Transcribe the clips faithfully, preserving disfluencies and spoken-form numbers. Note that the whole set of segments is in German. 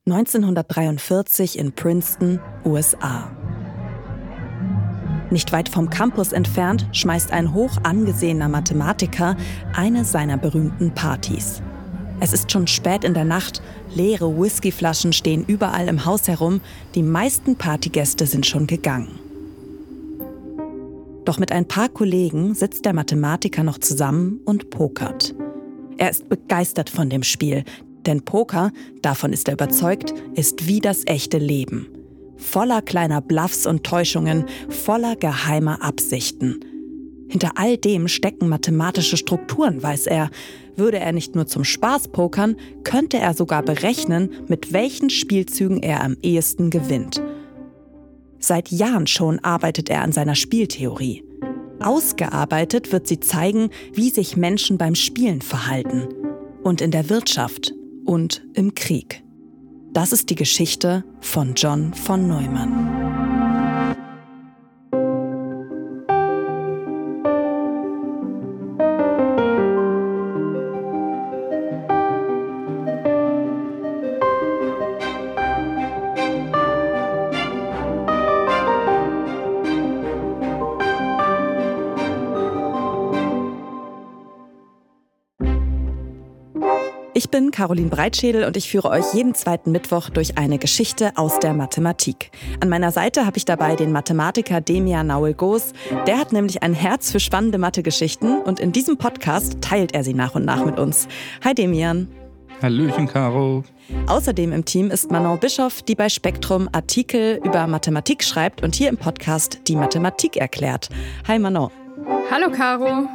neunzehnhundertdreiundvierzig in Princeton, U S A. Nicht weit vom Campus entfernt schmeißt ein hoch angesehener Mathematiker eine seiner berühmten Partys. Es ist schon spät in der Nacht, leere Whiskyflaschen stehen überall im Haus herum, die meisten Partygäste sind schon gegangen. Doch mit ein paar Kollegen sitzt der Mathematiker noch zusammen und pokert. Er ist begeistert von dem Spiel, denn Poker, davon ist er überzeugt, ist wie das echte Leben. Voller kleiner Bluffs und Täuschungen, voller geheimer Absichten. Hinter all dem stecken mathematische Strukturen, weiß er. Würde er nicht nur zum Spaß pokern, könnte er sogar berechnen, mit welchen Spielzügen er am ehesten gewinnt. Seit Jahren schon arbeitet er an seiner Spieltheorie. Ausgearbeitet wird sie zeigen, wie sich Menschen beim Spielen verhalten. Und in der Wirtschaft und im Krieg. Das ist die Geschichte von John von Neumann. Ich bin Caroline Breitschädel und ich führe euch jeden zweiten Mittwoch durch eine Geschichte aus der Mathematik. An meiner Seite habe ich dabei den Mathematiker Demian Naul-Goos. Der hat nämlich ein Herz für spannende Mathe-Geschichten und in diesem Podcast teilt er sie nach und nach mit uns. Hi Demian. Hallöchen, Caro. Außerdem im Team ist Manon Bischoff, die bei Spektrum Artikel über Mathematik schreibt und hier im Podcast die Mathematik erklärt. Hi Manon. Hallo Caro.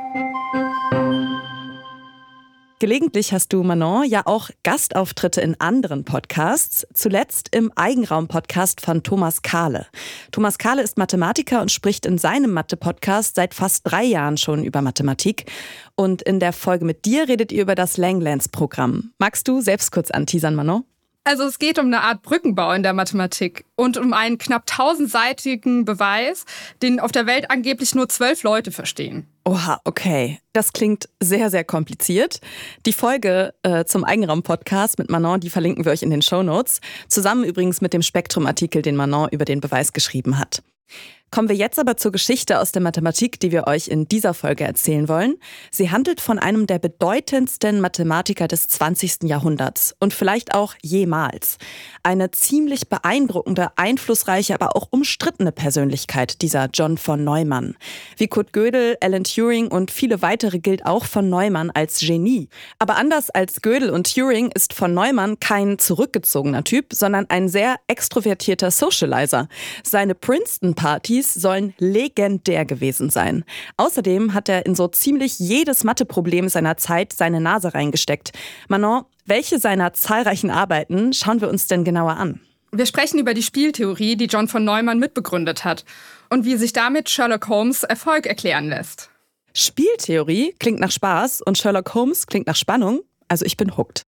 Gelegentlich hast du, Manon, ja auch Gastauftritte in anderen Podcasts, zuletzt im Eigenraum-Podcast von Thomas Kahle. Thomas Kahle ist Mathematiker und spricht in seinem Mathe-Podcast seit fast drei Jahren schon über Mathematik. Und in der Folge mit dir redet ihr über das Langlands-Programm. Magst du selbst kurz anteasern, Manon? Also es geht um eine Art Brückenbau in der Mathematik und um einen knapp tausendseitigen Beweis, den auf der Welt angeblich nur zwölf Leute verstehen. Oha, okay. Das klingt sehr, sehr kompliziert. Die Folge äh, zum Eigenraum-Podcast mit Manon, die verlinken wir euch in den Shownotes. Zusammen übrigens mit dem Spektrum-Artikel, den Manon über den Beweis geschrieben hat. Kommen wir jetzt aber zur Geschichte aus der Mathematik, die wir euch in dieser Folge erzählen wollen. Sie handelt von einem der bedeutendsten Mathematiker des zwanzigsten Jahrhunderts und vielleicht auch jemals. Eine ziemlich beeindruckende, einflussreiche, aber auch umstrittene Persönlichkeit, dieser John von Neumann. Wie Kurt Gödel, Alan Turing und viele weitere gilt auch von Neumann als Genie. Aber anders als Gödel und Turing ist von Neumann kein zurückgezogener Typ, sondern ein sehr extrovertierter Socializer. Seine Princeton-Partys sollen legendär gewesen sein. Außerdem hat er in so ziemlich jedes Matheproblem seiner Zeit seine Nase reingesteckt. Manon, welche seiner zahlreichen Arbeiten schauen wir uns denn genauer an? Wir sprechen über die Spieltheorie, die John von Neumann mitbegründet hat und wie sich damit Sherlock Holmes Erfolg erklären lässt. Spieltheorie klingt nach Spaß und Sherlock Holmes klingt nach Spannung. Also ich bin hooked.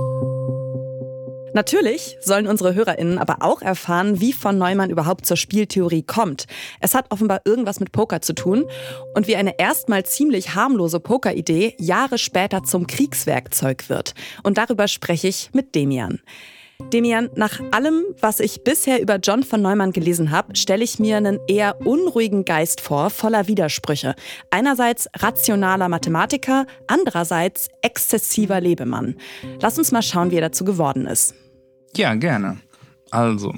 Natürlich sollen unsere HörerInnen aber auch erfahren, wie von Neumann überhaupt zur Spieltheorie kommt. Es hat offenbar irgendwas mit Poker zu tun und wie eine erstmal ziemlich harmlose Pokeridee Jahre später zum Kriegswerkzeug wird. Und darüber spreche ich mit Demian. Demian, nach allem, was ich bisher über John von Neumann gelesen habe, stelle ich mir einen eher unruhigen Geist vor, voller Widersprüche. Einerseits rationaler Mathematiker, andererseits exzessiver Lebemann. Lass uns mal schauen, wie er dazu geworden ist. Ja, gerne. Also,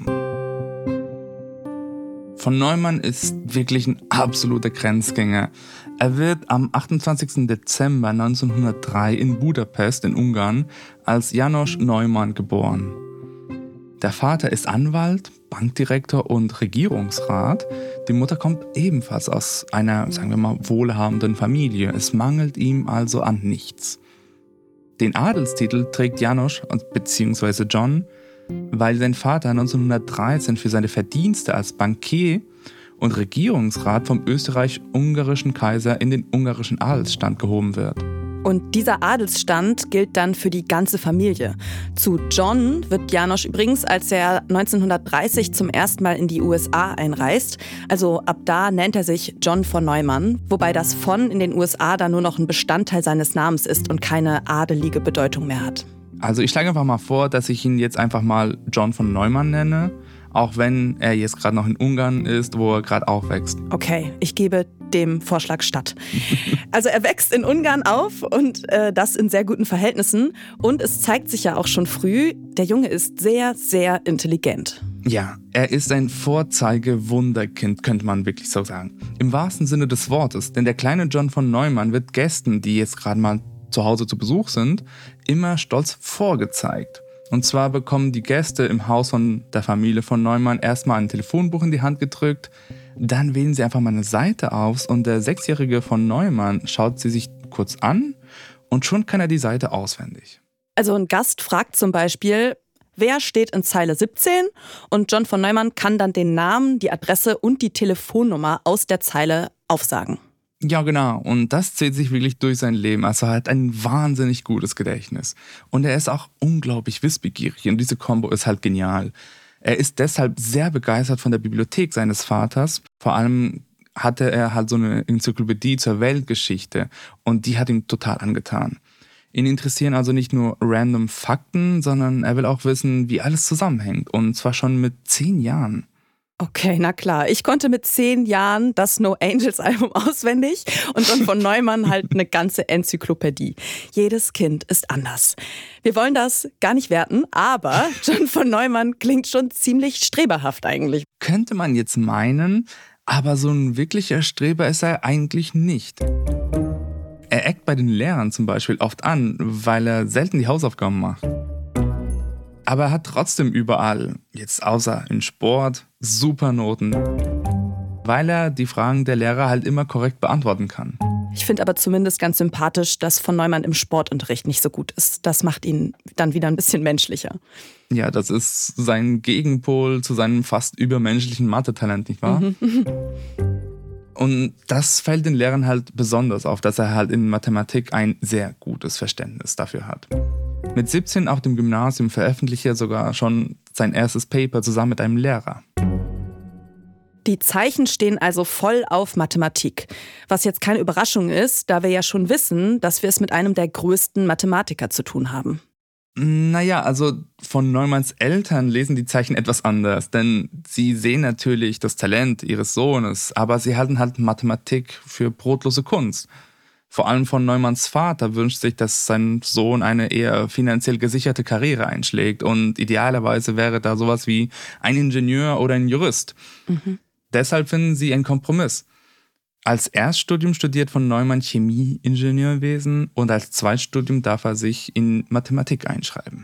von Neumann ist wirklich ein absoluter Grenzgänger. Er wird am achtundzwanzigsten Dezember neunzehnhundertdrei in Budapest in Ungarn als János Neumann geboren. Der Vater ist Anwalt, Bankdirektor und Regierungsrat. Die Mutter kommt ebenfalls aus einer, sagen wir mal, wohlhabenden Familie. Es mangelt ihm also an nichts. Den Adelstitel trägt János bzw. John, weil sein Vater neunzehnhundertdreizehn für seine Verdienste als Bankier und Regierungsrat vom österreich-ungarischen Kaiser in den ungarischen Adelsstand gehoben wird. Und dieser Adelsstand gilt dann für die ganze Familie. Zu John wird János übrigens, als er neunzehnhundertdreißig zum ersten Mal in die U S A einreist. Also ab da nennt er sich John von Neumann, wobei das von in den U S A dann nur noch ein Bestandteil seines Namens ist und keine adelige Bedeutung mehr hat. Also ich schlage einfach mal vor, dass ich ihn jetzt einfach mal John von Neumann nenne, auch wenn er jetzt gerade noch in Ungarn ist, wo er gerade aufwächst. Okay, ich gebe dem Vorschlag statt. Also er wächst in Ungarn auf und äh, das in sehr guten Verhältnissen. Und es zeigt sich ja auch schon früh, der Junge ist sehr, sehr intelligent. Ja, er ist ein Vorzeige-Wunderkind, könnte man wirklich so sagen. Im wahrsten Sinne des Wortes, denn der kleine John von Neumann wird Gästen, die jetzt gerade mal zu Hause zu Besuch sind, immer stolz vorgezeigt. Und zwar bekommen die Gäste im Haus von der Familie von Neumann erstmal ein Telefonbuch in die Hand gedrückt, dann wählen sie einfach mal eine Seite aus und der Sechsjährige von Neumann schaut sie sich kurz an und schon kann er die Seite auswendig. Also ein Gast fragt zum Beispiel, wer steht in Zeile siebzehn? Und John von Neumann kann dann den Namen, die Adresse und die Telefonnummer aus der Zeile aufsagen. Ja, genau. Und das zählt sich wirklich durch sein Leben. Also er hat ein wahnsinnig gutes Gedächtnis. Und er ist auch unglaublich wissbegierig. Und diese Kombo ist halt genial. Er ist deshalb sehr begeistert von der Bibliothek seines Vaters. Vor allem hatte er halt so eine Enzyklopädie zur Weltgeschichte. Und die hat ihm total angetan. Ihn interessieren also nicht nur random Fakten, sondern er will auch wissen, wie alles zusammenhängt. Und zwar schon mit zehn Jahren. Okay, na klar. Ich konnte mit zehn Jahren das No Angels Album auswendig und John von Neumann halt eine ganze Enzyklopädie. Jedes Kind ist anders. Wir wollen das gar nicht werten, aber John von Neumann klingt schon ziemlich streberhaft eigentlich. Könnte man jetzt meinen, aber so ein wirklicher Streber ist er eigentlich nicht. Er eckt bei den Lehrern zum Beispiel oft an, weil er selten die Hausaufgaben macht. Aber er hat trotzdem überall, jetzt außer in Sport, Supernoten, weil er die Fragen der Lehrer halt immer korrekt beantworten kann. Ich finde aber zumindest ganz sympathisch, dass von Neumann im Sportunterricht nicht so gut ist. Das macht ihn dann wieder ein bisschen menschlicher. Ja, das ist sein Gegenpol zu seinem fast übermenschlichen Mathe-Talent, nicht wahr? Mhm. Und das fällt den Lehrern halt besonders auf, dass er halt in Mathematik ein sehr gutes Verständnis dafür hat. Mit siebzehn auf dem Gymnasium veröffentlicht er sogar schon sein erstes Paper zusammen mit einem Lehrer. Die Zeichen stehen also voll auf Mathematik. Was jetzt keine Überraschung ist, da wir ja schon wissen, dass wir es mit einem der größten Mathematiker zu tun haben. Naja, also von Neumanns Eltern lesen die Zeichen etwas anders, denn sie sehen natürlich das Talent ihres Sohnes, aber sie halten halt Mathematik für brotlose Kunst. Vor allem von Neumanns Vater wünscht sich, dass sein Sohn eine eher finanziell gesicherte Karriere einschlägt und idealerweise wäre da sowas wie ein Ingenieur oder ein Jurist. Mhm. Deshalb finden sie einen Kompromiss. Als Erststudium studiert von Neumann Chemieingenieurwesen und als Zweitstudium darf er sich in Mathematik einschreiben.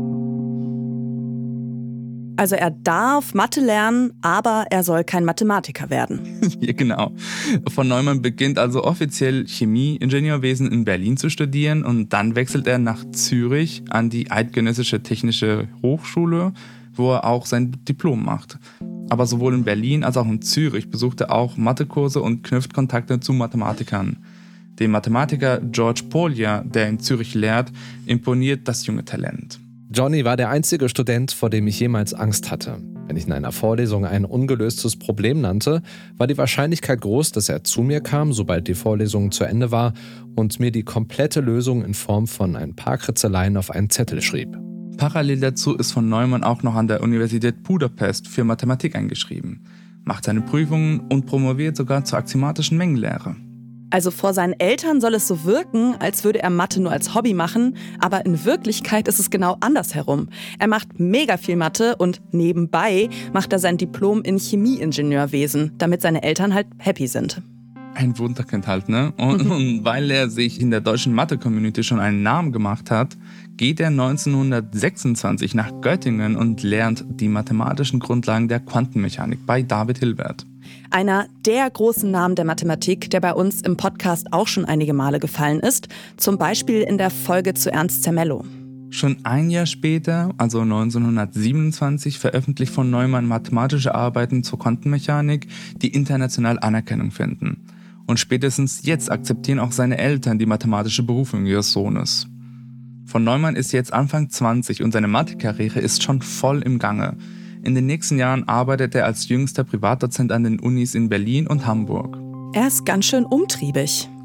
Also er darf Mathe lernen, aber er soll kein Mathematiker werden. Ja, genau. Von Neumann beginnt also offiziell Chemieingenieurwesen in Berlin zu studieren und dann wechselt er nach Zürich an die Eidgenössische Technische Hochschule, wo er auch sein Diplom macht. Aber sowohl in Berlin als auch in Zürich besucht er auch Mathekurse und knüpft Kontakte zu Mathematikern. Dem Mathematiker George Polya, der in Zürich lehrt, imponiert das junge Talent. Johnny war der einzige Student, vor dem ich jemals Angst hatte. Wenn ich in einer Vorlesung ein ungelöstes Problem nannte, war die Wahrscheinlichkeit groß, dass er zu mir kam, sobald die Vorlesung zu Ende war und mir die komplette Lösung in Form von ein paar Kritzeleien auf einen Zettel schrieb. Parallel dazu ist von Neumann auch noch an der Universität Budapest für Mathematik eingeschrieben, macht seine Prüfungen und promoviert sogar zur axiomatischen Mengenlehre. Also vor seinen Eltern soll es so wirken, als würde er Mathe nur als Hobby machen, aber in Wirklichkeit ist es genau andersherum. Er macht mega viel Mathe und nebenbei macht er sein Diplom in Chemieingenieurwesen, damit seine Eltern halt happy sind. Ein Wunderkind halt, ne? Und, und weil er sich in der deutschen Mathe-Community schon einen Namen gemacht hat, geht er neunzehnhundertsechsundzwanzig nach Göttingen und lernt die mathematischen Grundlagen der Quantenmechanik bei David Hilbert. Einer der großen Namen der Mathematik, der bei uns im Podcast auch schon einige Male gefallen ist, zum Beispiel in der Folge zu Ernst Zermelo. Schon ein Jahr später, also neunzehnhundertsiebenundzwanzig, veröffentlicht von Neumann mathematische Arbeiten zur Quantenmechanik, die international Anerkennung finden. Und spätestens jetzt akzeptieren auch seine Eltern die mathematische Berufung ihres Sohnes. Von Neumann ist jetzt Anfang zwanzig und seine Mathe-Karriere ist schon voll im Gange. In den nächsten Jahren arbeitet er als jüngster Privatdozent an den Unis in Berlin und Hamburg. Er ist ganz schön umtriebig.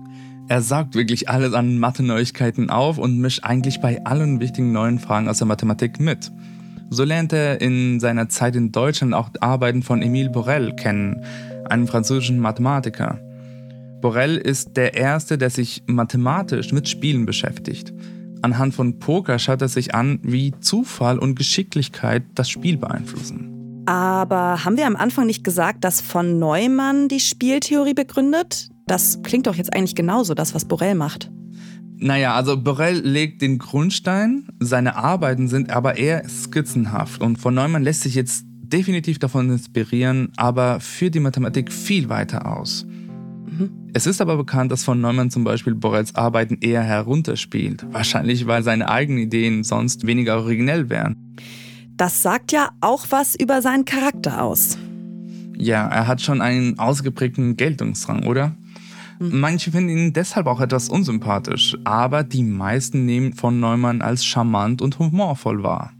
Er saugt wirklich alles an Mathe-Neuigkeiten auf und mischt eigentlich bei allen wichtigen neuen Fragen aus der Mathematik mit. So lernt er in seiner Zeit in Deutschland auch Arbeiten von Émile Borel kennen, einem französischen Mathematiker. Borel ist der Erste, der sich mathematisch mit Spielen beschäftigt. Anhand von Poker schaut er sich an, wie Zufall und Geschicklichkeit das Spiel beeinflussen. Aber haben wir am Anfang nicht gesagt, dass von Neumann die Spieltheorie begründet? Das klingt doch jetzt eigentlich genauso, das, was Borel macht. Naja, also Borel legt den Grundstein, seine Arbeiten sind aber eher skizzenhaft und von Neumann lässt sich jetzt definitiv davon inspirieren, aber führt die Mathematik viel weiter aus. Mhm. Es ist aber bekannt, dass von Neumann zum Beispiel Borels Arbeiten eher herunterspielt, wahrscheinlich weil seine eigenen Ideen sonst weniger originell wären. Das sagt ja auch was über seinen Charakter aus. Ja, er hat schon einen ausgeprägten Geltungsdrang, oder? Manche finden ihn deshalb auch etwas unsympathisch, aber die meisten nehmen von Neumann als charmant und humorvoll wahr.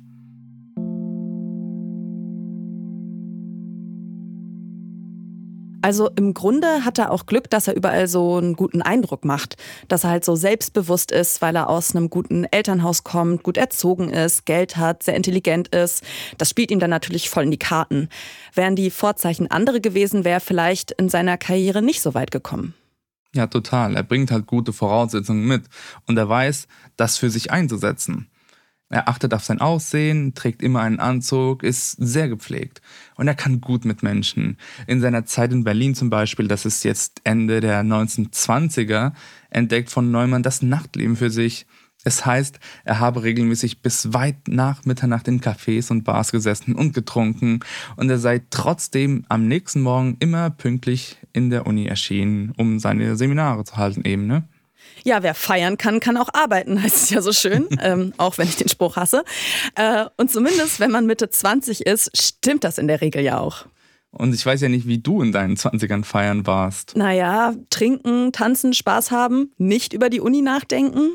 Also im Grunde hat er auch Glück, dass er überall so einen guten Eindruck macht. Dass er halt so selbstbewusst ist, weil er aus einem guten Elternhaus kommt, gut erzogen ist, Geld hat, sehr intelligent ist. Das spielt ihm dann natürlich voll in die Karten. Wären die Vorzeichen andere gewesen, wäre er vielleicht in seiner Karriere nicht so weit gekommen. Ja, total. Er bringt halt gute Voraussetzungen mit und er weiß, das für sich einzusetzen. Er achtet auf sein Aussehen, trägt immer einen Anzug, ist sehr gepflegt und er kann gut mit Menschen. In seiner Zeit in Berlin zum Beispiel, das ist jetzt Ende der neunzehnhundertzwanziger, entdeckt von Neumann das Nachtleben für sich. Es heißt, er habe regelmäßig bis weit nach Mitternacht in Cafés und Bars gesessen und getrunken und er sei trotzdem am nächsten Morgen immer pünktlich in der Uni erschienen, um seine Seminare zu halten eben, ne? Ja, wer feiern kann, kann auch arbeiten, heißt es ja so schön, ähm, auch wenn ich den Spruch hasse. Äh, und zumindest, wenn man Mitte zwanzig ist, stimmt das in der Regel ja auch. Und ich weiß ja nicht, wie du in deinen zwanzigern feiern warst. Naja, trinken, tanzen, Spaß haben, nicht über die Uni nachdenken.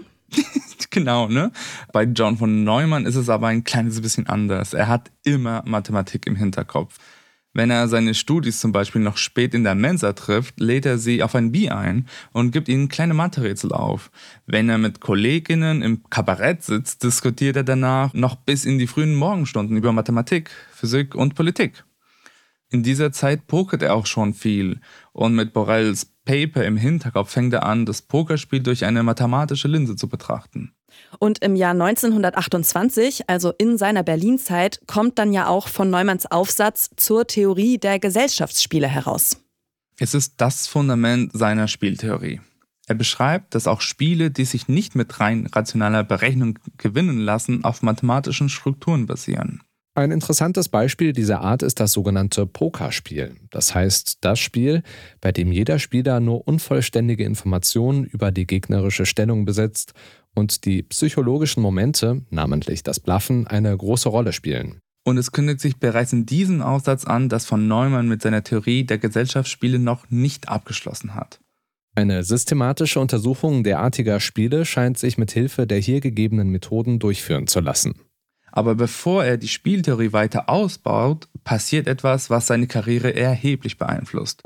Genau, ne? Bei John von Neumann ist es aber ein kleines bisschen anders. Er hat immer Mathematik im Hinterkopf. Wenn er seine Studis zum Beispiel noch spät in der Mensa trifft, lädt er sie auf ein Bier ein und gibt ihnen kleine Mathe-Rätsel auf. Wenn er mit Kolleginnen im Kabarett sitzt, diskutiert er danach noch bis in die frühen Morgenstunden über Mathematik, Physik und Politik. In dieser Zeit pokert er auch schon viel und mit Borels Paper im Hinterkopf fängt er an, das Pokerspiel durch eine mathematische Linse zu betrachten. Und im Jahr neunzehnhundertachtundzwanzig, also in seiner Berlin-Zeit, kommt dann ja auch von Neumanns Aufsatz zur Theorie der Gesellschaftsspiele heraus. Es ist das Fundament seiner Spieltheorie. Er beschreibt, dass auch Spiele, die sich nicht mit rein rationaler Berechnung gewinnen lassen, auf mathematischen Strukturen basieren. Ein interessantes Beispiel dieser Art ist das sogenannte Pokerspiel. Das heißt, das Spiel, bei dem jeder Spieler nur unvollständige Informationen über die gegnerische Stellung besitzt und die psychologischen Momente, namentlich das Bluffen, eine große Rolle spielen. Und es kündigt sich bereits in diesem Aufsatz an, dass von Neumann mit seiner Theorie der Gesellschaftsspiele noch nicht abgeschlossen hat. Eine systematische Untersuchung derartiger Spiele scheint sich mit Hilfe der hier gegebenen Methoden durchführen zu lassen. Aber bevor er die Spieltheorie weiter ausbaut, passiert etwas, was seine Karriere erheblich beeinflusst.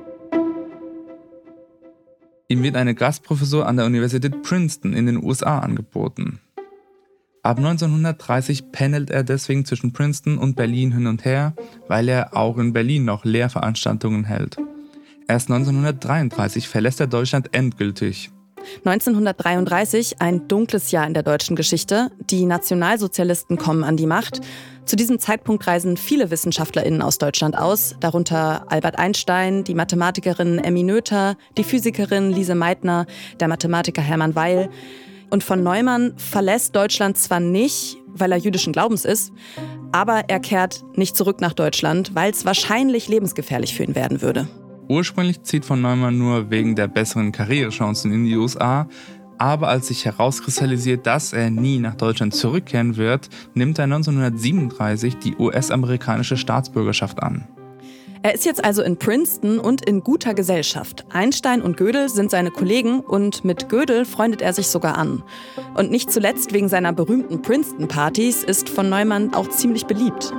Ihm wird eine Gastprofessur an der Universität Princeton in den U S A angeboten. Ab neunzehnhundertdreißig pendelt er deswegen zwischen Princeton und Berlin hin und her, weil er auch in Berlin noch Lehrveranstaltungen hält. Erst neunzehnhundertdreiunddreißig verlässt er Deutschland endgültig. neunzehnhundertdreiunddreißig, ein dunkles Jahr in der deutschen Geschichte. Die Nationalsozialisten kommen an die Macht. Zu diesem Zeitpunkt reisen viele WissenschaftlerInnen aus Deutschland aus, darunter Albert Einstein, die Mathematikerin Emmy Noether, die Physikerin Lise Meitner, der Mathematiker Hermann Weyl. Und von Neumann verlässt Deutschland zwar nicht, weil er jüdischen Glaubens ist, aber er kehrt nicht zurück nach Deutschland, weil es wahrscheinlich lebensgefährlich für ihn werden würde. Ursprünglich zieht von Neumann nur wegen der besseren Karrierechancen in die U S A, aber als sich herauskristallisiert, dass er nie nach Deutschland zurückkehren wird, nimmt er neunzehnhundertsiebenunddreißig die U S-amerikanische Staatsbürgerschaft an. Er ist jetzt also in Princeton und in guter Gesellschaft. Einstein und Gödel sind seine Kollegen und mit Gödel freundet er sich sogar an. Und nicht zuletzt wegen seiner berühmten Princeton-Partys ist von Neumann auch ziemlich beliebt.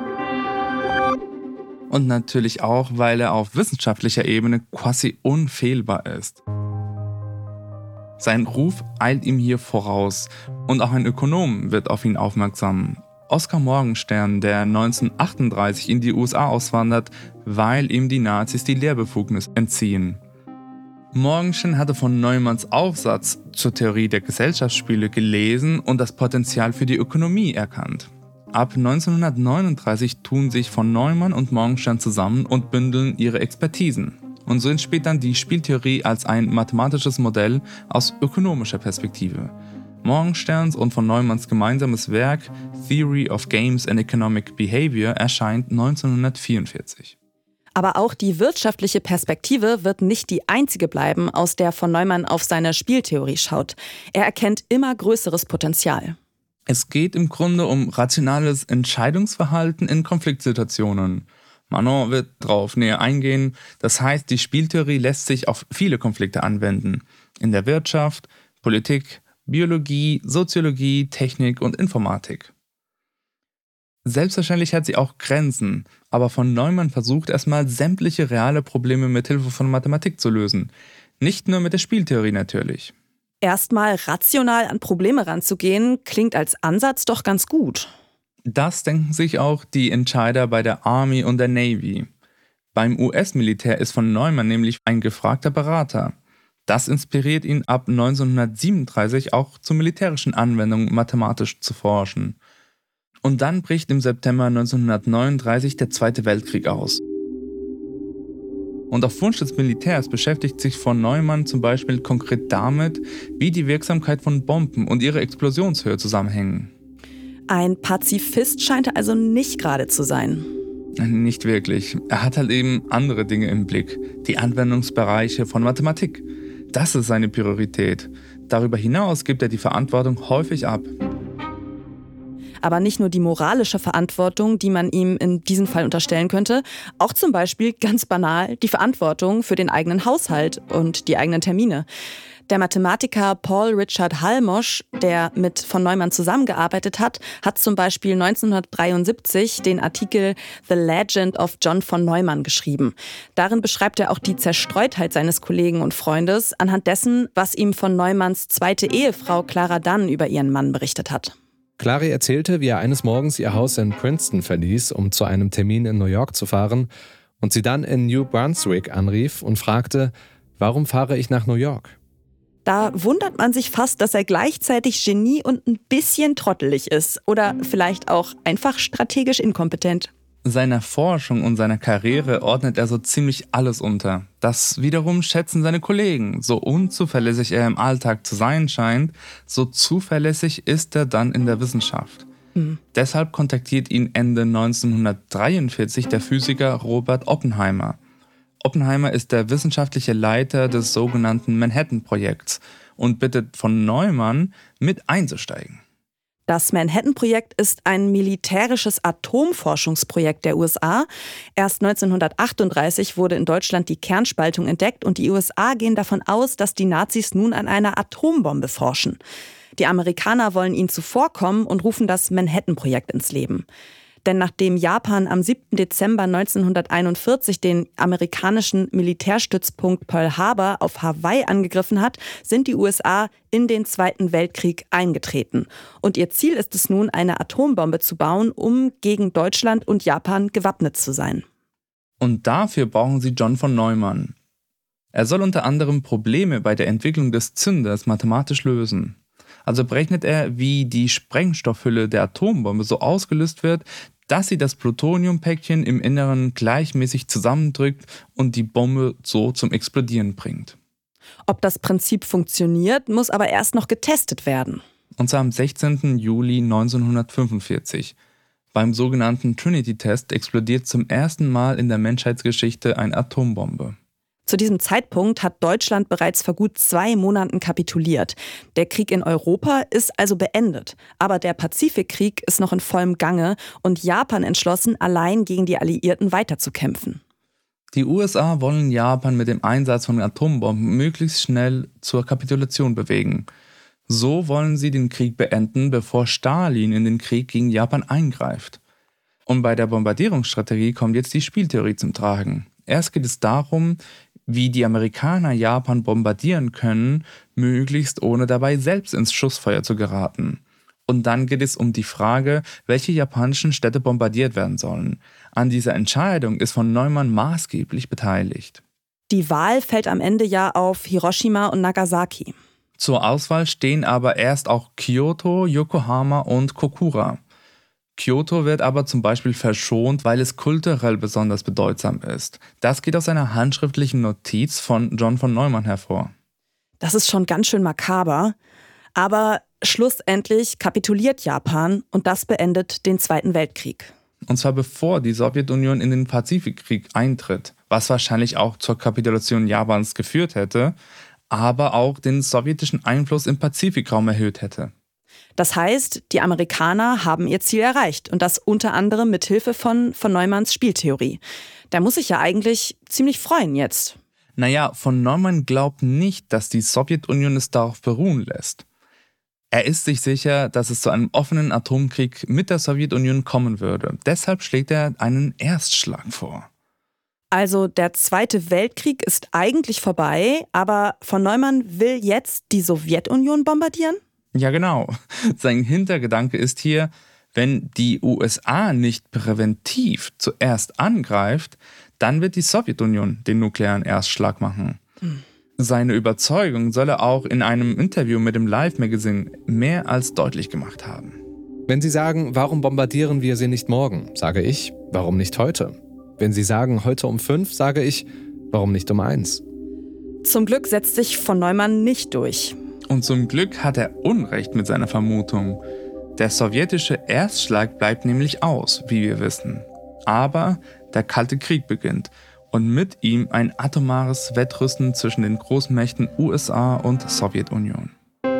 Und natürlich auch, weil er auf wissenschaftlicher Ebene quasi unfehlbar ist. Sein Ruf eilt ihm hier voraus und auch ein Ökonom wird auf ihn aufmerksam. Oskar Morgenstern, der neunzehnhundertachtunddreißig in die U S A auswandert, weil ihm die Nazis die Lehrbefugnis entziehen. Morgenstern hatte von Neumanns Aufsatz zur Theorie der Gesellschaftsspiele gelesen und das Potenzial für die Ökonomie erkannt. Ab neunzehnhundertneununddreißig tun sich von Neumann und Morgenstern zusammen und bündeln ihre Expertisen. Und so entsteht dann die Spieltheorie als ein mathematisches Modell aus ökonomischer Perspektive. Morgensterns und von Neumanns gemeinsames Werk Theory of Games and Economic Behavior erscheint neunzehnhundertvierundvierzig. Aber auch die wirtschaftliche Perspektive wird nicht die einzige bleiben, aus der von Neumann auf seine Spieltheorie schaut. Er erkennt immer größeres Potenzial. Es geht im Grunde um rationales Entscheidungsverhalten in Konfliktsituationen. Manon wird darauf näher eingehen. Das heißt, die Spieltheorie lässt sich auf viele Konflikte anwenden. In der Wirtschaft, Politik, Biologie, Soziologie, Technik und Informatik. Selbstverständlich hat sie auch Grenzen, aber von Neumann versucht erstmal sämtliche reale Probleme mit Hilfe von Mathematik zu lösen. Nicht nur mit der Spieltheorie natürlich. Erstmal rational an Probleme ranzugehen, klingt als Ansatz doch ganz gut. Das denken sich auch die Entscheider bei der Army und der Navy. Beim U S-Militär ist von Neumann nämlich ein gefragter Berater. Das inspiriert ihn ab neunzehnhundertsiebenunddreißig auch zur militärischen Anwendung mathematisch zu forschen. Und dann bricht im September neunzehnhundertneununddreißig der Zweite Weltkrieg aus. Und auf Wunsch des Militärs beschäftigt sich von Neumann zum Beispiel konkret damit, wie die Wirksamkeit von Bomben und ihre Explosionshöhe zusammenhängen. Ein Pazifist scheint er also nicht gerade zu sein. Nicht wirklich. Er hat halt eben andere Dinge im Blick. Die Anwendungsbereiche von Mathematik. Das ist seine Priorität. Darüber hinaus gibt er die Verantwortung häufig ab. Aber nicht nur die moralische Verantwortung, die man ihm in diesem Fall unterstellen könnte, auch zum Beispiel ganz banal die Verantwortung für den eigenen Haushalt und die eigenen Termine. Der Mathematiker Paul Richard Halmosch, der mit von Neumann zusammengearbeitet hat, hat zum Beispiel neunzehnhundertdreiundsiebzig den Artikel The Legend of John von Neumann geschrieben. Darin beschreibt er auch die Zerstreutheit seines Kollegen und Freundes anhand dessen, was ihm von Neumanns zweite Ehefrau Clara Dunn über ihren Mann berichtet hat. Clary erzählte, wie er eines Morgens ihr Haus in Princeton verließ, um zu einem Termin in New York zu fahren, und sie dann in New Brunswick anrief und fragte, warum fahre ich nach New York? Da wundert man sich fast, dass er gleichzeitig Genie und ein bisschen trottelig ist. Oder vielleicht auch einfach strategisch inkompetent. Seiner Forschung und seiner Karriere ordnet er so ziemlich alles unter. Das wiederum schätzen seine Kollegen. So unzuverlässig er im Alltag zu sein scheint, so zuverlässig ist er dann in der Wissenschaft. Hm. Deshalb kontaktiert ihn Ende neunzehnhundertdreiundvierzig der Physiker Robert Oppenheimer. Oppenheimer ist der wissenschaftliche Leiter des sogenannten Manhattan-Projekts und bittet von Neumann, mit einzusteigen. Das Manhattan-Projekt ist ein militärisches Atomforschungsprojekt der U S A. Erst neunzehnhundertachtunddreißig wurde in Deutschland die Kernspaltung entdeckt und die U S A gehen davon aus, dass die Nazis nun an einer Atombombe forschen. Die Amerikaner wollen ihnen zuvorkommen und rufen das Manhattan-Projekt ins Leben. Denn nachdem Japan am siebten Dezember neunzehnhunderteinundvierzig den amerikanischen Militärstützpunkt Pearl Harbor auf Hawaii angegriffen hat, sind die U S A in den Zweiten Weltkrieg eingetreten. Und ihr Ziel ist es nun, eine Atombombe zu bauen, um gegen Deutschland und Japan gewappnet zu sein. Und dafür brauchen sie John von Neumann. Er soll unter anderem Probleme bei der Entwicklung des Zünders mathematisch lösen. Also berechnet er, wie die Sprengstoffhülle der Atombombe so ausgelöst wird, dass sie das Plutoniumpäckchen im Inneren gleichmäßig zusammendrückt und die Bombe so zum Explodieren bringt. Ob das Prinzip funktioniert, muss aber erst noch getestet werden. Und zwar am sechzehnten Juli neunzehnhundertfünfundvierzig. Beim sogenannten Trinity-Test explodiert zum ersten Mal in der Menschheitsgeschichte eine Atombombe. Zu diesem Zeitpunkt hat Deutschland bereits vor gut zwei Monaten kapituliert. Der Krieg in Europa ist also beendet. Aber der Pazifikkrieg ist noch in vollem Gange und Japan entschlossen, allein gegen die Alliierten weiterzukämpfen. Die U S A wollen Japan mit dem Einsatz von Atombomben möglichst schnell zur Kapitulation bewegen. So wollen sie den Krieg beenden, bevor Stalin in den Krieg gegen Japan eingreift. Und bei der Bombardierungsstrategie kommt jetzt die Spieltheorie zum Tragen. Erst geht es darum, wie die Amerikaner Japan bombardieren können, möglichst ohne dabei selbst ins Schussfeuer zu geraten. Und dann geht es um die Frage, welche japanischen Städte bombardiert werden sollen. An dieser Entscheidung ist von Neumann maßgeblich beteiligt. Die Wahl fällt am Ende ja auf Hiroshima und Nagasaki. Zur Auswahl stehen aber erst auch Kyoto, Yokohama und Kokura. Kyoto wird aber zum Beispiel verschont, weil es kulturell besonders bedeutsam ist. Das geht aus einer handschriftlichen Notiz von John von Neumann hervor. Das ist schon ganz schön makaber. Aber schlussendlich kapituliert Japan und das beendet den Zweiten Weltkrieg. Und zwar bevor die Sowjetunion in den Pazifikkrieg eintritt, was wahrscheinlich auch zur Kapitulation Japans geführt hätte, aber auch den sowjetischen Einfluss im Pazifikraum erhöht hätte. Das heißt, die Amerikaner haben ihr Ziel erreicht und das unter anderem mit Hilfe von von Neumanns Spieltheorie. Der muss sich ja eigentlich ziemlich freuen jetzt. Naja, von Neumann glaubt nicht, dass die Sowjetunion es darauf beruhen lässt. Er ist sich sicher, dass es zu einem offenen Atomkrieg mit der Sowjetunion kommen würde. Deshalb schlägt er einen Erstschlag vor. Also der Zweite Weltkrieg ist eigentlich vorbei, aber von Neumann will jetzt die Sowjetunion bombardieren? Ja, genau. Sein Hintergedanke ist hier, wenn die U S A nicht präventiv zuerst angreift, dann wird die Sowjetunion den nuklearen Erstschlag machen. Hm. Seine Überzeugung soll er auch in einem Interview mit dem Live-Magazin mehr als deutlich gemacht haben. Wenn Sie sagen, warum bombardieren wir sie nicht morgen, sage ich, warum nicht heute? Wenn Sie sagen, heute um fünf, sage ich, warum nicht um eins? Zum Glück setzt sich von Neumann nicht durch. Und zum Glück hat er Unrecht mit seiner Vermutung. Der sowjetische Erstschlag bleibt nämlich aus, wie wir wissen. Aber der Kalte Krieg beginnt. Und mit ihm ein atomares Wettrüsten zwischen den Großmächten U S A und Sowjetunion.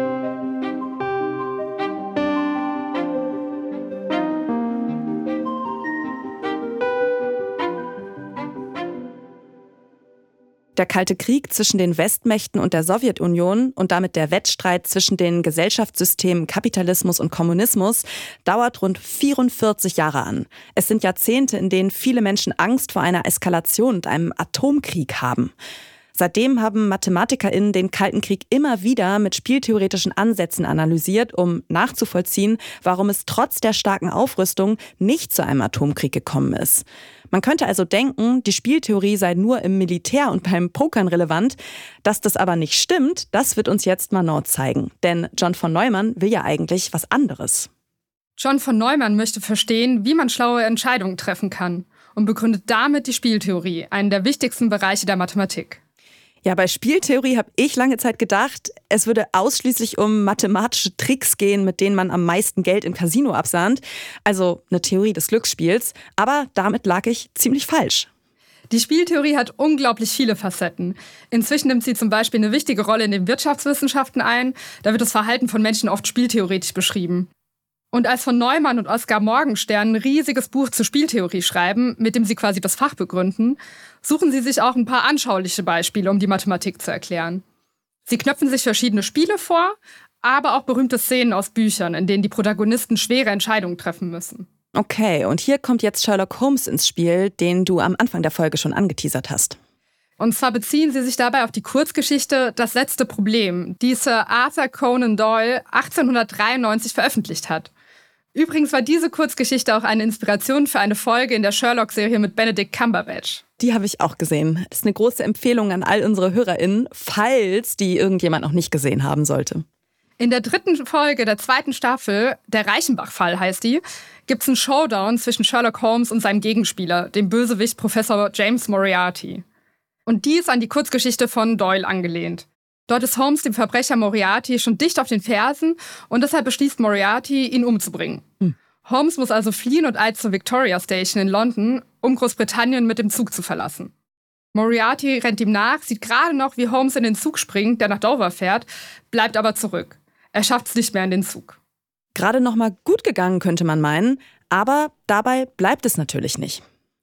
Der Kalte Krieg zwischen den Westmächten und der Sowjetunion und damit der Wettstreit zwischen den Gesellschaftssystemen Kapitalismus und Kommunismus dauert rund vierundvierzig Jahre an. Es sind Jahrzehnte, in denen viele Menschen Angst vor einer Eskalation und einem Atomkrieg haben. Seitdem haben MathematikerInnen den Kalten Krieg immer wieder mit spieltheoretischen Ansätzen analysiert, um nachzuvollziehen, warum es trotz der starken Aufrüstung nicht zu einem Atomkrieg gekommen ist. Man könnte also denken, die Spieltheorie sei nur im Militär und beim Pokern relevant. Dass das aber nicht stimmt, das wird uns jetzt Manon zeigen. Denn John von Neumann will ja eigentlich was anderes. John von Neumann möchte verstehen, wie man schlaue Entscheidungen treffen kann und begründet damit die Spieltheorie, einen der wichtigsten Bereiche der Mathematik. Ja, bei Spieltheorie habe ich lange Zeit gedacht, es würde ausschließlich um mathematische Tricks gehen, mit denen man am meisten Geld im Casino absahnt. Also eine Theorie des Glücksspiels. Aber damit lag ich ziemlich falsch. Die Spieltheorie hat unglaublich viele Facetten. Inzwischen nimmt sie zum Beispiel eine wichtige Rolle in den Wirtschaftswissenschaften ein. Da wird das Verhalten von Menschen oft spieltheoretisch beschrieben. Und als von Neumann und Oskar Morgenstern ein riesiges Buch zur Spieltheorie schreiben, mit dem sie quasi das Fach begründen, suchen sie sich auch ein paar anschauliche Beispiele, um die Mathematik zu erklären. Sie knöpfen sich verschiedene Spiele vor, aber auch berühmte Szenen aus Büchern, in denen die Protagonisten schwere Entscheidungen treffen müssen. Okay, und hier kommt jetzt Sherlock Holmes ins Spiel, den du am Anfang der Folge schon angeteasert hast. Und zwar beziehen sie sich dabei auf die Kurzgeschichte »Das letzte Problem«, die Sir Arthur Conan Doyle achtzehnhundertdreiundneunzig veröffentlicht hat. Übrigens war diese Kurzgeschichte auch eine Inspiration für eine Folge in der Sherlock-Serie mit Benedict Cumberbatch. Die habe ich auch gesehen. Das ist eine große Empfehlung an all unsere HörerInnen, falls die irgendjemand noch nicht gesehen haben sollte. In der dritten Folge der zweiten Staffel, der Reichenbach-Fall heißt die, gibt es einen Showdown zwischen Sherlock Holmes und seinem Gegenspieler, dem Bösewicht Professor James Moriarty. Und die ist an die Kurzgeschichte von Doyle angelehnt. Dort ist Holmes dem Verbrecher Moriarty schon dicht auf den Fersen und deshalb beschließt Moriarty, ihn umzubringen. Hm. Holmes muss also fliehen und eilt zur Victoria Station in London, um Großbritannien mit dem Zug zu verlassen. Moriarty rennt ihm nach, sieht gerade noch, wie Holmes in den Zug springt, der nach Dover fährt, bleibt aber zurück. Er schafft es nicht mehr in den Zug. Gerade noch mal gut gegangen, könnte man meinen, aber dabei bleibt es natürlich nicht.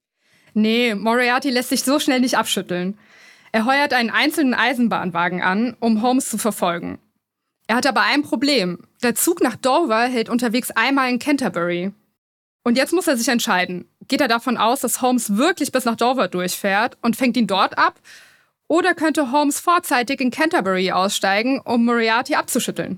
Nee, Moriarty lässt sich so schnell nicht abschütteln. Er heuert einen einzelnen Eisenbahnwagen an, um Holmes zu verfolgen. Er hat aber ein Problem. Der Zug nach Dover hält unterwegs einmal in Canterbury. Und jetzt muss er sich entscheiden. Geht er davon aus, dass Holmes wirklich bis nach Dover durchfährt und fängt ihn dort ab? Oder könnte Holmes vorzeitig in Canterbury aussteigen, um Moriarty abzuschütteln?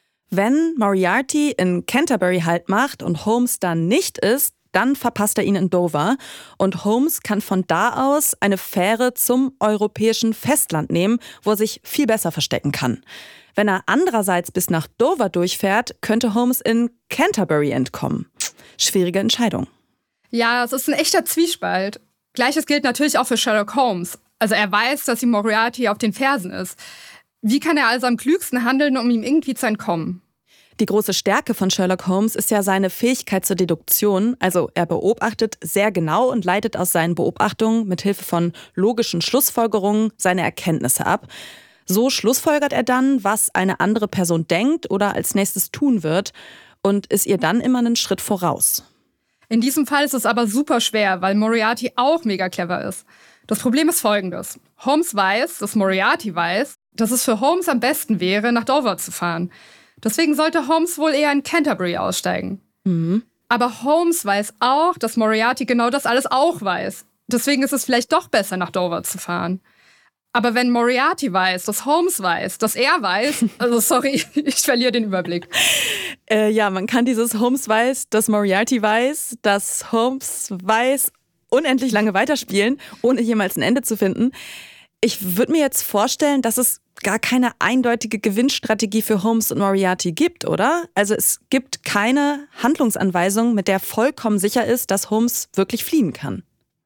Wenn Moriarty in Canterbury Halt macht und Holmes dann nicht ist, dann verpasst er ihn in Dover und Holmes kann von da aus eine Fähre zum europäischen Festland nehmen, wo er sich viel besser verstecken kann. Wenn er andererseits bis nach Dover durchfährt, könnte Holmes in Canterbury entkommen. Schwierige Entscheidung. Ja, es ist ein echter Zwiespalt. Gleiches gilt natürlich auch für Sherlock Holmes. Also er weiß, dass ihm Moriarty auf den Fersen ist. Wie kann er also am klügsten handeln, um ihm irgendwie zu entkommen? Die große Stärke von Sherlock Holmes ist ja seine Fähigkeit zur Deduktion. Also er beobachtet sehr genau und leitet aus seinen Beobachtungen mit Hilfe von logischen Schlussfolgerungen seine Erkenntnisse ab. So schlussfolgert er dann, was eine andere Person denkt oder als nächstes tun wird und ist ihr dann immer einen Schritt voraus. In diesem Fall ist es aber super schwer, weil Moriarty auch mega clever ist. Das Problem ist folgendes. Holmes weiß, dass Moriarty weiß, dass es für Holmes am besten wäre, nach Dover zu fahren. Deswegen sollte Holmes wohl eher in Canterbury aussteigen. Mhm. Aber Holmes weiß auch, dass Moriarty genau das alles auch weiß. Deswegen ist es vielleicht doch besser, nach Dover zu fahren. Aber wenn Moriarty weiß, dass Holmes weiß, dass er weiß, also sorry, ich verliere den Überblick. Äh, ja, man kann dieses Holmes weiß, dass Moriarty weiß, dass Holmes weiß, unendlich lange weiterspielen, ohne jemals ein Ende zu finden. Ich würde mir jetzt vorstellen, dass es gar keine eindeutige Gewinnstrategie für Holmes und Moriarty gibt, oder? Also es gibt keine Handlungsanweisung, mit der vollkommen sicher ist, dass Holmes wirklich fliehen kann.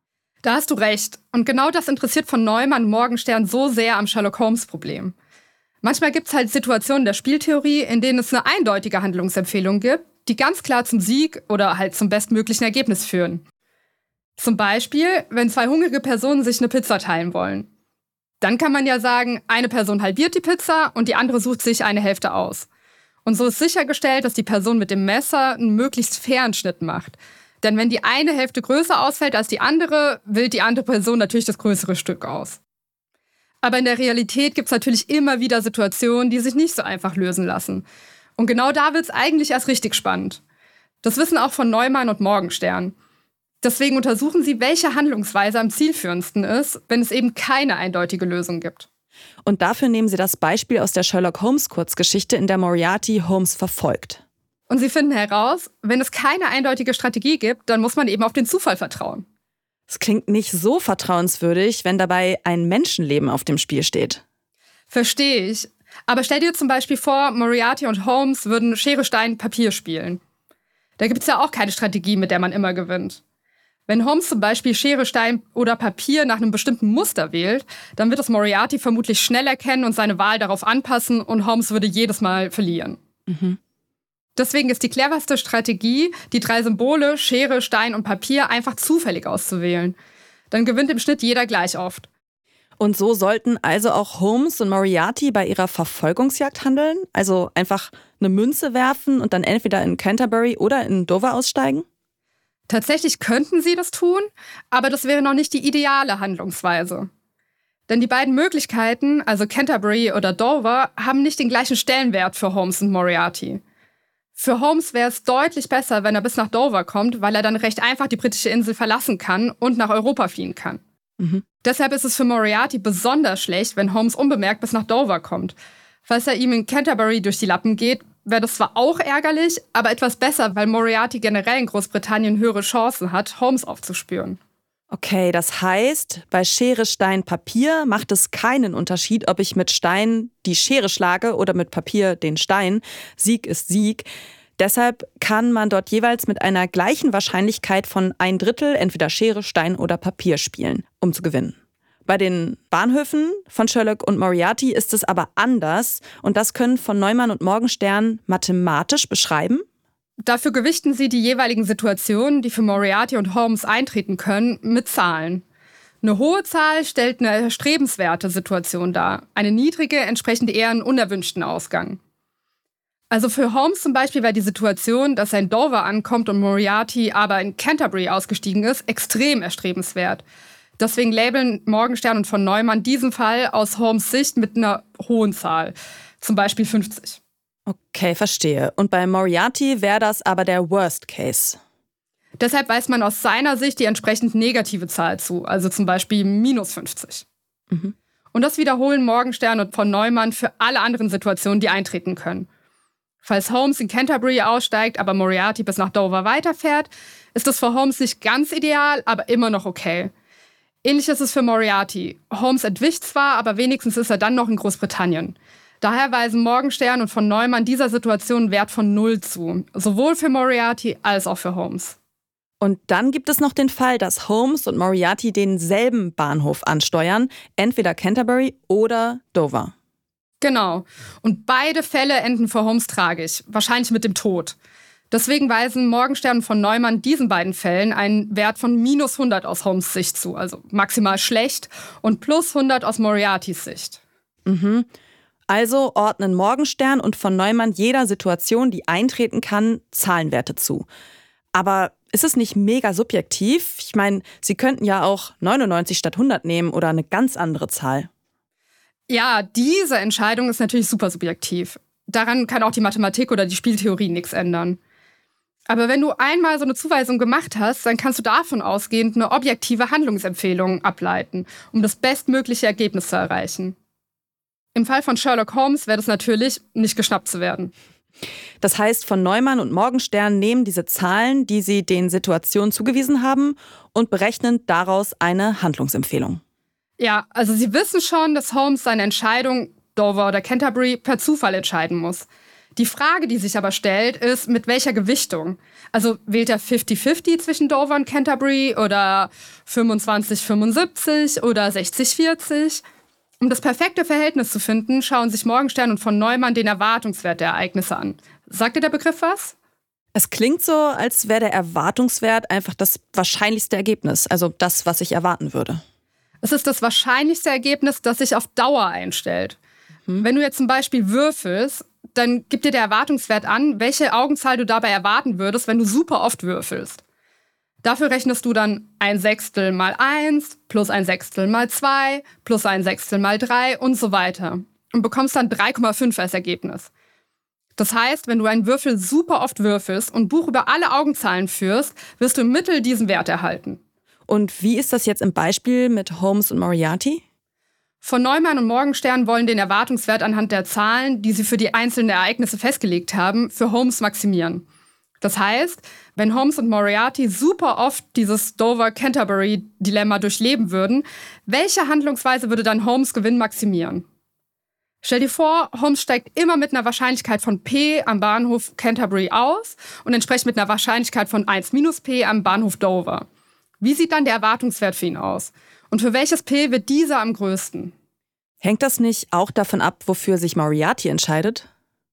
Da hast du recht. Und genau das interessiert von Neumann Morgenstern so sehr am Sherlock-Holmes-Problem. Manchmal gibt es halt Situationen der Spieltheorie, in denen es eine eindeutige Handlungsempfehlung gibt, die ganz klar zum Sieg oder halt zum bestmöglichen Ergebnis führen. Zum Beispiel, wenn zwei hungrige Personen sich eine Pizza teilen wollen. Dann kann man ja sagen, eine Person halbiert die Pizza und die andere sucht sich eine Hälfte aus. Und so ist sichergestellt, dass die Person mit dem Messer einen möglichst fairen Schnitt macht. Denn wenn die eine Hälfte größer ausfällt als die andere, wählt die andere Person natürlich das größere Stück aus. Aber in der Realität gibt es natürlich immer wieder Situationen, die sich nicht so einfach lösen lassen. Und genau da wird es eigentlich erst richtig spannend. Das wissen auch von Neumann und Morgenstern. Deswegen untersuchen sie, welche Handlungsweise am zielführendsten ist, wenn es eben keine eindeutige Lösung gibt. Und dafür nehmen sie das Beispiel aus der Sherlock-Holmes-Kurzgeschichte, in der Moriarty Holmes verfolgt. Und sie finden heraus, wenn es keine eindeutige Strategie gibt, dann muss man eben auf den Zufall vertrauen. Es klingt nicht so vertrauenswürdig, wenn dabei ein Menschenleben auf dem Spiel steht. Verstehe ich. Aber stell dir zum Beispiel vor, Moriarty und Holmes würden Schere, Stein, Papier spielen. Da gibt es ja auch keine Strategie, mit der man immer gewinnt. Wenn Holmes zum Beispiel Schere, Stein oder Papier nach einem bestimmten Muster wählt, dann wird es Moriarty vermutlich schnell erkennen und seine Wahl darauf anpassen und Holmes würde jedes Mal verlieren. Mhm. Deswegen ist die cleverste Strategie, die drei Symbole Schere, Stein und Papier einfach zufällig auszuwählen. Dann gewinnt im Schnitt jeder gleich oft. Und so sollten also auch Holmes und Moriarty bei ihrer Verfolgungsjagd handeln? Also einfach eine Münze werfen und dann entweder in Canterbury oder in Dover aussteigen? Tatsächlich könnten sie das tun, aber das wäre noch nicht die ideale Handlungsweise. Denn die beiden Möglichkeiten, also Canterbury oder Dover, haben nicht den gleichen Stellenwert für Holmes und Moriarty. Für Holmes wäre es deutlich besser, wenn er bis nach Dover kommt, weil er dann recht einfach die britische Insel verlassen kann und nach Europa fliehen kann. Mhm. Deshalb ist es für Moriarty besonders schlecht, wenn Holmes unbemerkt bis nach Dover kommt. Falls er ihm in Canterbury durch die Lappen geht, wäre das zwar auch ärgerlich, aber etwas besser, weil Moriarty generell in Großbritannien höhere Chancen hat, Holmes aufzuspüren. Okay, das heißt, bei Schere, Stein, Papier macht es keinen Unterschied, ob ich mit Stein die Schere schlage oder mit Papier den Stein. Sieg ist Sieg. Deshalb kann man dort jeweils mit einer gleichen Wahrscheinlichkeit von ein Drittel entweder Schere, Stein oder Papier spielen, um zu gewinnen. Bei den Bahnhöfen von Sherlock und Moriarty ist es aber anders und das können von Neumann und Morgenstern mathematisch beschreiben. Dafür gewichten sie die jeweiligen Situationen, die für Moriarty und Holmes eintreten können, mit Zahlen. Eine hohe Zahl stellt eine erstrebenswerte Situation dar, eine niedrige entsprechend eher einen unerwünschten Ausgang. Also für Holmes zum Beispiel wäre die Situation, dass er in Dover ankommt und Moriarty aber in Canterbury ausgestiegen ist, extrem erstrebenswert. Deswegen labeln Morgenstern und von Neumann diesen Fall aus Holmes Sicht mit einer hohen Zahl, zum Beispiel fünfzig. Okay, verstehe. Und bei Moriarty wäre das aber der Worst Case. Deshalb weist man aus seiner Sicht die entsprechend negative Zahl zu, also zum Beispiel minus fünfzig. Mhm. Und das wiederholen Morgenstern und von Neumann für alle anderen Situationen, die eintreten können. Falls Holmes in Canterbury aussteigt, aber Moriarty bis nach Dover weiterfährt, ist das für Holmes nicht ganz ideal, aber immer noch okay. Ähnlich ist es für Moriarty. Holmes entwischt zwar, aber wenigstens ist er dann noch in Großbritannien. Daher weisen Morgenstern und von Neumann dieser Situation einen Wert von null zu. Sowohl für Moriarty als auch für Holmes. Und dann gibt es noch den Fall, dass Holmes und Moriarty denselben Bahnhof ansteuern, entweder Canterbury oder Dover. Genau. Und beide Fälle enden für Holmes tragisch, wahrscheinlich mit dem Tod. Deswegen weisen Morgenstern von Neumann diesen beiden Fällen einen Wert von minus hundert aus Holmes' Sicht zu, also maximal schlecht, und plus hundert aus Moriartys Sicht. Mhm. Also ordnen Morgenstern und von Neumann jeder Situation, die eintreten kann, Zahlenwerte zu. Aber ist es nicht mega subjektiv? Ich meine, sie könnten ja auch neunundneunzig statt hundert nehmen oder eine ganz andere Zahl. Ja, diese Entscheidung ist natürlich super subjektiv. Daran kann auch die Mathematik oder die Spieltheorie nichts ändern. Aber wenn du einmal so eine Zuweisung gemacht hast, dann kannst du davon ausgehend eine objektive Handlungsempfehlung ableiten, um das bestmögliche Ergebnis zu erreichen. Im Fall von Sherlock Holmes wäre das natürlich, nicht geschnappt zu werden. Das heißt, von Neumann und Morgenstern nehmen diese Zahlen, die sie den Situationen zugewiesen haben, und berechnen daraus eine Handlungsempfehlung. Ja, also sie wissen schon, dass Holmes seine Entscheidung, Dover oder Canterbury, per Zufall entscheiden muss. Die Frage, die sich aber stellt, ist, mit welcher Gewichtung? Also wählt er fünfzig fünfzig zwischen Dover und Canterbury oder fünfundzwanzig fünfundsiebzig oder sechzig vierzig? Um das perfekte Verhältnis zu finden, schauen sich Morgenstern und von Neumann den Erwartungswert der Ereignisse an. Sagt dir der Begriff was? Es klingt so, als wäre der Erwartungswert einfach das wahrscheinlichste Ergebnis, also das, was ich erwarten würde. Es ist das wahrscheinlichste Ergebnis, das sich auf Dauer einstellt. Hm. Wenn du jetzt zum Beispiel würfelst, dann gibt dir der Erwartungswert an, welche Augenzahl du dabei erwarten würdest, wenn du super oft würfelst. Dafür rechnest du dann ein Sechstel mal eins, plus ein Sechstel mal zwei, plus ein Sechstel mal drei und so weiter. Und bekommst dann drei Komma fünf als Ergebnis. Das heißt, wenn du einen Würfel super oft würfelst und Buch über alle Augenzahlen führst, wirst du im Mittel diesen Wert erhalten. Und wie ist das jetzt im Beispiel mit Holmes und Moriarty? Von Neumann und Morgenstern wollen den Erwartungswert anhand der Zahlen, die sie für die einzelnen Ereignisse festgelegt haben, für Holmes maximieren. Das heißt, wenn Holmes und Moriarty super oft dieses Dover-Canterbury-Dilemma durchleben würden, welche Handlungsweise würde dann Holmes' Gewinn maximieren? Stell dir vor, Holmes steigt immer mit einer Wahrscheinlichkeit von P am Bahnhof Canterbury aus und entsprechend mit einer Wahrscheinlichkeit von eins minus P am Bahnhof Dover. Wie sieht dann der Erwartungswert für ihn aus? Und für welches P wird dieser am größten? Hängt das nicht auch davon ab, wofür sich Moriarty entscheidet?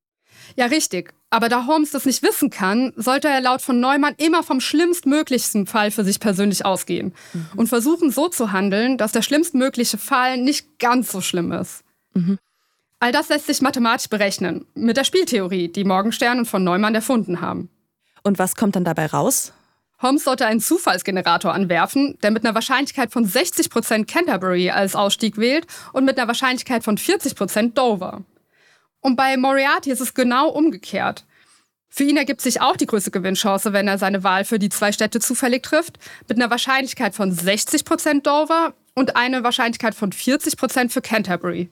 Ja, richtig. Aber da Holmes das nicht wissen kann, sollte er laut von Neumann immer vom schlimmstmöglichsten Fall für sich persönlich ausgehen. Mhm. Und versuchen so zu handeln, dass der schlimmstmögliche Fall nicht ganz so schlimm ist. Mhm. All das lässt sich mathematisch berechnen, mit der Spieltheorie, die Morgenstern und von Neumann erfunden haben. Und was kommt dann dabei raus? Holmes sollte einen Zufallsgenerator anwerfen, der mit einer Wahrscheinlichkeit von sechzig Prozent Canterbury als Ausstieg wählt und mit einer Wahrscheinlichkeit von vierzig Prozent Dover. Und bei Moriarty ist es genau umgekehrt. Für ihn ergibt sich auch die größte Gewinnchance, wenn er seine Wahl für die zwei Städte zufällig trifft, mit einer Wahrscheinlichkeit von sechzig Prozent Dover und eine Wahrscheinlichkeit von vierzig Prozent für Canterbury.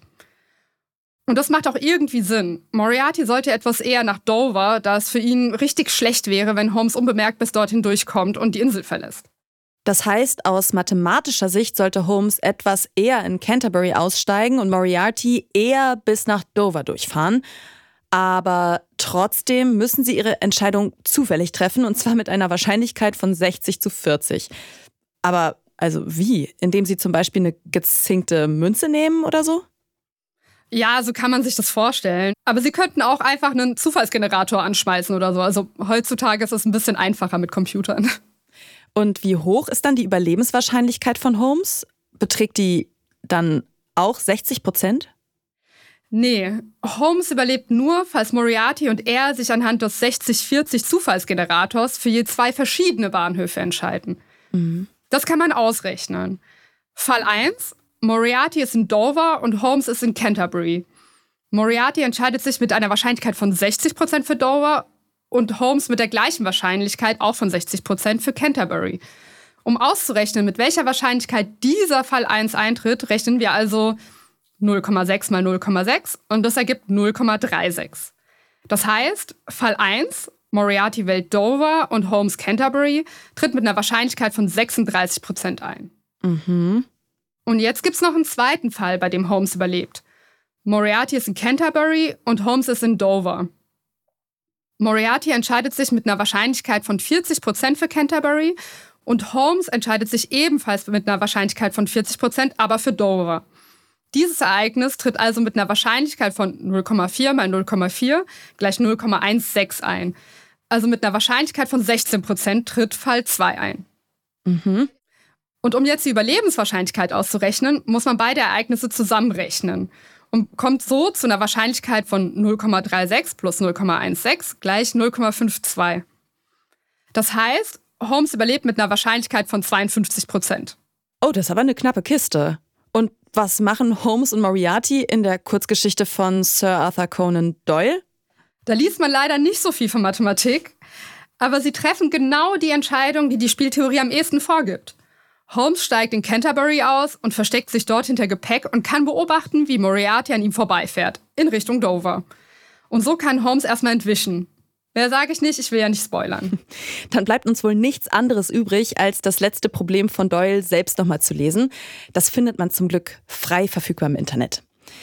Und das macht auch irgendwie Sinn. Moriarty sollte etwas eher nach Dover, da es für ihn richtig schlecht wäre, wenn Holmes unbemerkt bis dorthin durchkommt und die Insel verlässt. Das heißt, aus mathematischer Sicht sollte Holmes etwas eher in Canterbury aussteigen und Moriarty eher bis nach Dover durchfahren. Aber trotzdem müssen sie ihre Entscheidung zufällig treffen, und zwar mit einer Wahrscheinlichkeit von sechzig zu vierzig. Aber also wie? Indem sie zum Beispiel eine gezinkte Münze nehmen oder so? Ja, so kann man sich das vorstellen. Aber sie könnten auch einfach einen Zufallsgenerator anschmeißen oder so. Also heutzutage ist es ein bisschen einfacher mit Computern. Und wie hoch ist dann die Überlebenswahrscheinlichkeit von Holmes? Beträgt die dann auch sechzig Prozent? Nee, Holmes überlebt nur, falls Moriarty und er sich anhand des sechzig vierzig Zufallsgenerators für je zwei verschiedene Bahnhöfe entscheiden. Mhm. Das kann man ausrechnen. Fall eins: Moriarty ist in Dover und Holmes ist in Canterbury. Moriarty entscheidet sich mit einer Wahrscheinlichkeit von sechzig Prozent für Dover und Holmes mit der gleichen Wahrscheinlichkeit auch von sechzig Prozent für Canterbury. Um auszurechnen, mit welcher Wahrscheinlichkeit dieser Fall eins eintritt, rechnen wir also null Komma sechs mal null Komma sechs und das ergibt null Komma sechsunddreißig. Das heißt, Fall eins, Moriarty wählt Dover und Holmes Canterbury, tritt mit einer Wahrscheinlichkeit von sechsunddreißig Prozent ein. Mhm. Und jetzt gibt es noch einen zweiten Fall, bei dem Holmes überlebt. Moriarty ist in Canterbury und Holmes ist in Dover. Moriarty entscheidet sich mit einer Wahrscheinlichkeit von vierzig Prozent für Canterbury und Holmes entscheidet sich ebenfalls mit einer Wahrscheinlichkeit von vierzig Prozent, aber für Dover. Dieses Ereignis tritt also mit einer Wahrscheinlichkeit von null Komma vier mal null Komma vier gleich null Komma sechzehn ein. Also mit einer Wahrscheinlichkeit von sechzehn Prozent tritt Fall zwei ein. Mhm. Und um jetzt die Überlebenswahrscheinlichkeit auszurechnen, muss man beide Ereignisse zusammenrechnen und kommt so zu einer Wahrscheinlichkeit von null Komma sechsunddreißig plus null Komma sechzehn gleich null Komma zweiundfünfzig. Das heißt, Holmes überlebt mit einer Wahrscheinlichkeit von zweiundfünfzig Prozent. Oh, das ist aber eine knappe Kiste. Und was machen Holmes und Moriarty in der Kurzgeschichte von Sir Arthur Conan Doyle? Da liest man leider nicht so viel von Mathematik, aber sie treffen genau die Entscheidung, die die Spieltheorie am ehesten vorgibt. Holmes steigt in Canterbury aus und versteckt sich dort hinter Gepäck und kann beobachten, wie Moriarty an ihm vorbeifährt, in Richtung Dover. Und so kann Holmes erstmal entwischen. Mehr sage ich nicht, ich will ja nicht spoilern. Dann bleibt uns wohl nichts anderes übrig, als das letzte Problem von Doyle selbst nochmal zu lesen. Das findet man zum Glück frei verfügbar im Internet.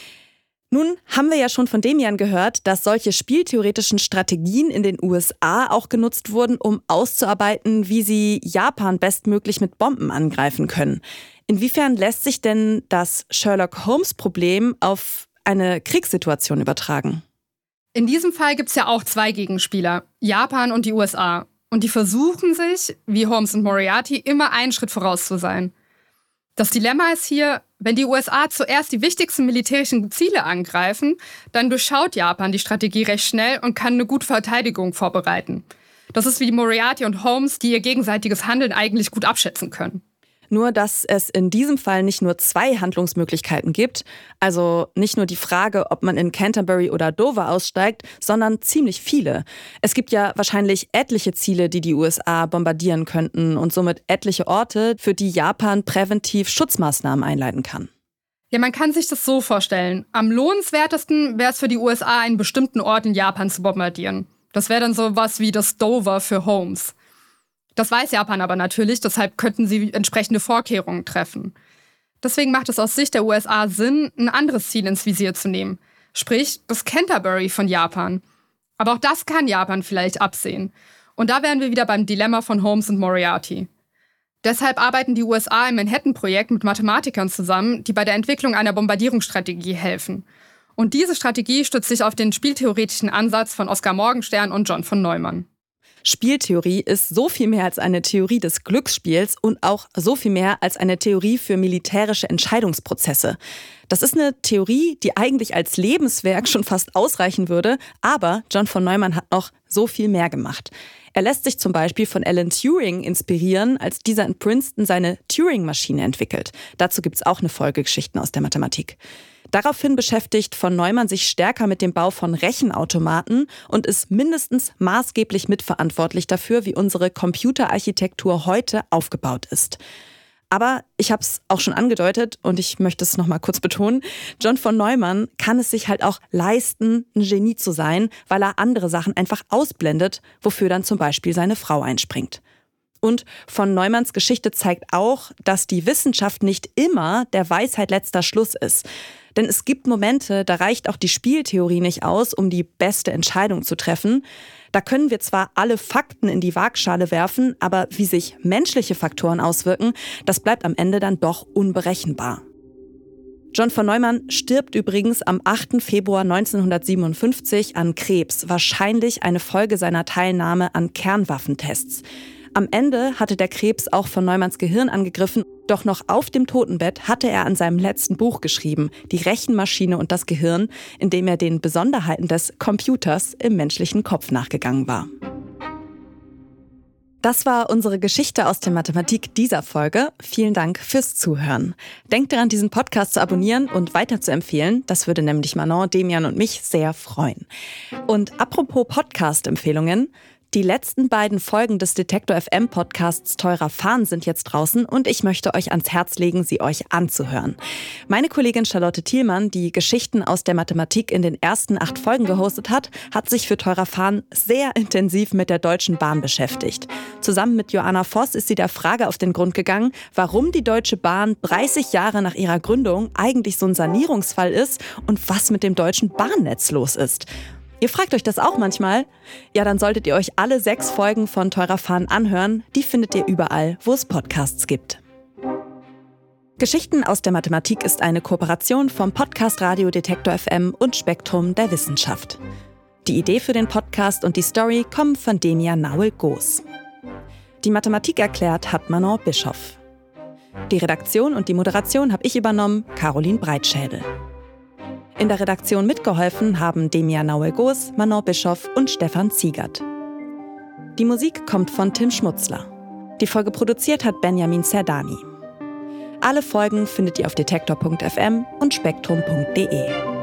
Nun haben wir ja schon von Demian gehört, dass solche spieltheoretischen Strategien in den U S A auch genutzt wurden, um auszuarbeiten, wie sie Japan bestmöglich mit Bomben angreifen können. Inwiefern lässt sich denn das Sherlock-Holmes-Problem auf eine Kriegssituation übertragen? In diesem Fall gibt es ja auch zwei Gegenspieler, Japan und die U S A. Und die versuchen sich, wie Holmes und Moriarty, immer einen Schritt voraus zu sein. Das Dilemma ist hier, wenn die U S A zuerst die wichtigsten militärischen Ziele angreifen, dann durchschaut Japan die Strategie recht schnell und kann eine gute Verteidigung vorbereiten. Das ist wie Moriarty und Holmes, die ihr gegenseitiges Handeln eigentlich gut abschätzen können. Nur, dass es in diesem Fall nicht nur zwei Handlungsmöglichkeiten gibt, also nicht nur die Frage, ob man in Canterbury oder Dover aussteigt, sondern ziemlich viele. Es gibt ja wahrscheinlich etliche Ziele, die die U S A bombardieren könnten und somit etliche Orte, für die Japan präventiv Schutzmaßnahmen einleiten kann. Ja, man kann sich das so vorstellen. Am lohnenswertesten wäre es für die U S A, einen bestimmten Ort in Japan zu bombardieren. Das wäre dann sowas wie das Dover für Holmes. Das weiß Japan aber natürlich, deshalb könnten sie entsprechende Vorkehrungen treffen. Deswegen macht es aus Sicht der U S A Sinn, ein anderes Ziel ins Visier zu nehmen. Sprich, das Canterbury von Japan. Aber auch das kann Japan vielleicht absehen. Und da wären wir wieder beim Dilemma von Holmes und Moriarty. Deshalb arbeiten die U S A im Manhattan-Projekt mit Mathematikern zusammen, die bei der Entwicklung einer Bombardierungsstrategie helfen. Und diese Strategie stützt sich auf den spieltheoretischen Ansatz von Oskar Morgenstern und John von Neumann. Spieltheorie ist so viel mehr als eine Theorie des Glücksspiels und auch so viel mehr als eine Theorie für militärische Entscheidungsprozesse. Das ist eine Theorie, die eigentlich als Lebenswerk schon fast ausreichen würde, aber John von Neumann hat noch so viel mehr gemacht. Er lässt sich zum Beispiel von Alan Turing inspirieren, als dieser in Princeton seine Turing-Maschine entwickelt. Dazu gibt es auch eine Folge Geschichten aus der Mathematik. Daraufhin beschäftigt von Neumann sich stärker mit dem Bau von Rechenautomaten und ist mindestens maßgeblich mitverantwortlich dafür, wie unsere Computerarchitektur heute aufgebaut ist. Aber ich habe es auch schon angedeutet und ich möchte es noch mal kurz betonen, John von Neumann kann es sich halt auch leisten, ein Genie zu sein, weil er andere Sachen einfach ausblendet, wofür dann zum Beispiel seine Frau einspringt. Und von Neumanns Geschichte zeigt auch, dass die Wissenschaft nicht immer der Weisheit letzter Schluss ist. Denn es gibt Momente, da reicht auch die Spieltheorie nicht aus, um die beste Entscheidung zu treffen. Da können wir zwar alle Fakten in die Waagschale werfen, aber wie sich menschliche Faktoren auswirken, das bleibt am Ende dann doch unberechenbar. John von Neumann stirbt übrigens am achten Februar neunzehnhundertsiebenundfünfzig an Krebs, wahrscheinlich eine Folge seiner Teilnahme an Kernwaffentests. Am Ende hatte der Krebs auch von Neumanns Gehirn angegriffen, doch noch auf dem Totenbett hatte er an seinem letzten Buch geschrieben, Die Rechenmaschine und das Gehirn, in dem er den Besonderheiten des Computers im menschlichen Kopf nachgegangen war. Das war unsere Geschichte aus der Mathematik dieser Folge. Vielen Dank fürs Zuhören. Denkt daran, diesen Podcast zu abonnieren und weiterzuempfehlen. Das würde nämlich Manon, Demian und mich sehr freuen. Und apropos Podcast-Empfehlungen, Die letzten beiden Folgen des Detektor F M Podcasts Teurer Fahren sind jetzt draußen und ich möchte euch ans Herz legen, sie euch anzuhören. Meine Kollegin Charlotte Thielmann, die Geschichten aus der Mathematik in den ersten acht Folgen gehostet hat, hat sich für Teurer Fahren sehr intensiv mit der Deutschen Bahn beschäftigt. Zusammen mit Joanna Voss ist sie der Frage auf den Grund gegangen, warum die Deutsche Bahn dreißig Jahre nach ihrer Gründung eigentlich so ein Sanierungsfall ist und was mit dem deutschen Bahnnetz los ist. Ihr fragt euch das auch manchmal? Ja, dann solltet ihr euch alle sechs Folgen von Teurer Fahren anhören. Die findet ihr überall, wo es Podcasts gibt. Geschichten aus der Mathematik ist eine Kooperation vom Podcast Radio Detektor F M und Spektrum der Wissenschaft. Die Idee für den Podcast und die Story kommen von Demia Nauel-Goos. Die Mathematik erklärt hat Manon Bischoff. Die Redaktion und die Moderation habe ich übernommen, Caroline Breitschädel. In der Redaktion mitgeholfen haben Demia Nauel-Goos, Manon Bischoff und Stefan Ziegert. Die Musik kommt von Tim Schmutzler. Die Folge produziert hat Benjamin Zerdani. Alle Folgen findet ihr auf detektor punkt f m und spektrum punkt d e.